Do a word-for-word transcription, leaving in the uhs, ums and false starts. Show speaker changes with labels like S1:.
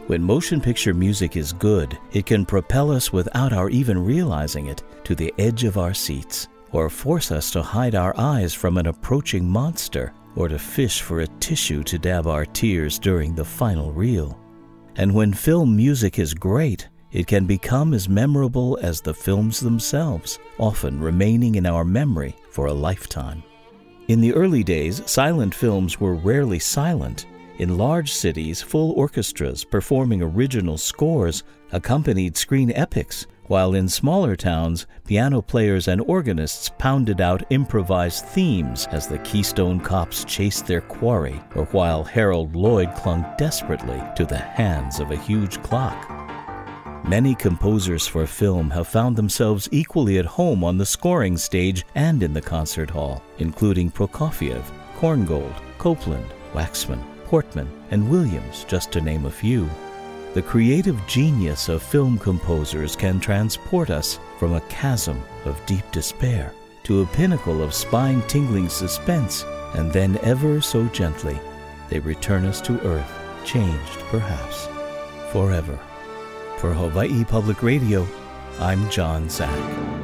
S1: When motion picture music is good, it can propel us without our even realizing it to the edge of our seats, or force us to hide our eyes from an approaching monster, or to fish for a tissue to dab our tears during the final reel. And when film music is great, it can become as memorable as the films themselves, often remaining in our memory for a lifetime. In the early days, silent films were rarely silent. In large cities, full orchestras performing original scores accompanied screen epics, while in smaller towns, piano players and organists pounded out improvised themes as the Keystone Cops chased their quarry, or while Harold Lloyd clung desperately to the hands of a huge clock. Many composers for film have found themselves equally at home on the scoring stage and in the concert hall, including Prokofiev, Korngold, Copland, Waxman, Portman, and Williams, just to name a few. The creative genius of film composers can transport us from a chasm of deep despair to a pinnacle of spine-tingling suspense, and then ever so gently, they return us to earth, changed perhaps forever. For Hawaii Public Radio, I'm John Zach.